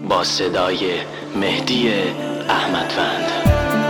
با صدای مهدی احمدوند.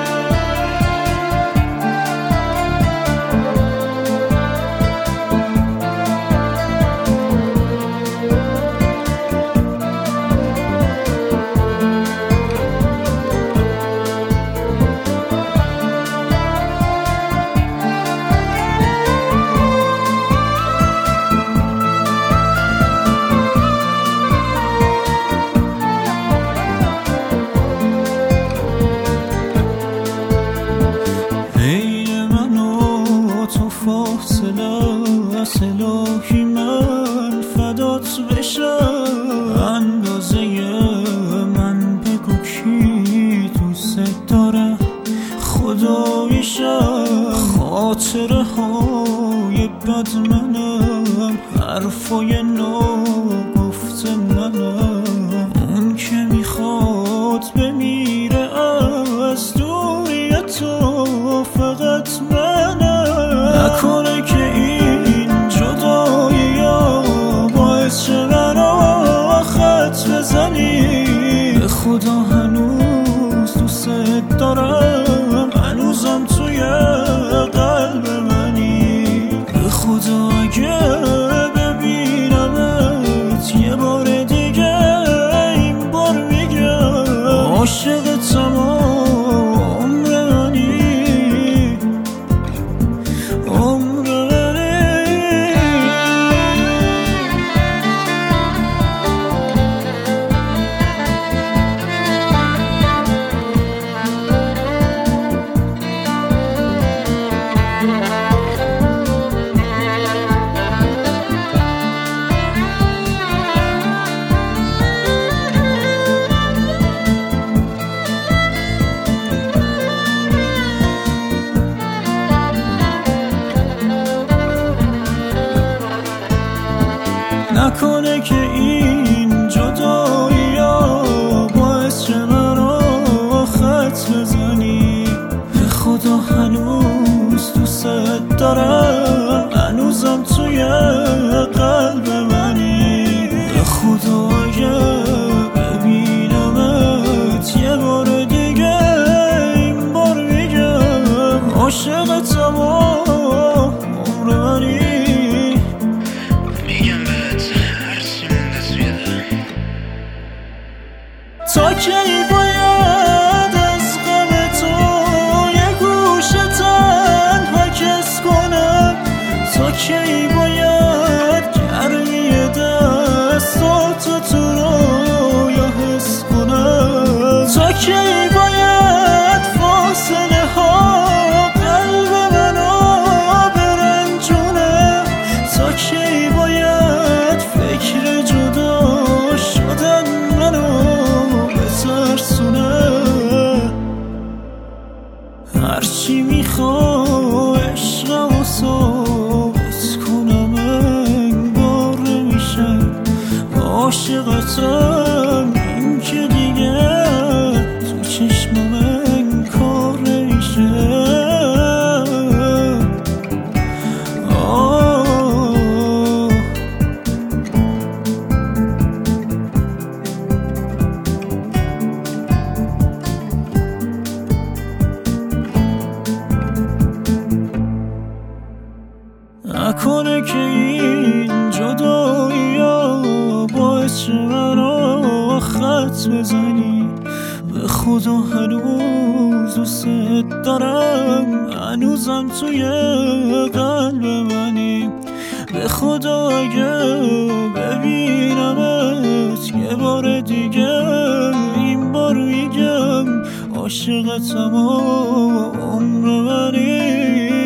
الهی من فدات بشم، اندازه من بگو کی دوست داره خدایشم. خاطره های بد منم، حرفای نو گفت منم، اون که میخواد بمیره از دوری تو فقط منم. نکنه که این جدایی ها باعث شه منو خط بزنی. به خدا هنوز دوست دارم، هنوزم توی قلب منی. به خدا اگه ببینمت یه بار دیگه این بار میگم عاشقتم عمر منی. نکنه که این جدایی ها باعث شه منو خط بزنی. به خدا هنوز دوست دارم، هنوزم توی قلب منی. به خدا اگه ببینمت یه بار دیگه این بار میگم عاشقتم عمر منی. تا کی باید از غم تو یه گوشه تنها کس کنم؟ تا کی باید گرمی دستاتو تو رویا حس کنم؟ تا کی باید فاصله ها قلب منو برنجونه؟ تا کی باید فکر جدا شدن منو هرچی میخوا عشقم و ثابت کنم انگار نمیشه عاشقتم. این که دیگه تو چشمم انکار نمیشه. نکنه که این جدایی ها باعث شه منو خط بزنی. به خدا هنوز دوست دارم، هنوزم توی قلب منی. به خدا اگه ببینمت یه بار دیگه این بار میگم عاشقتم عمر منی.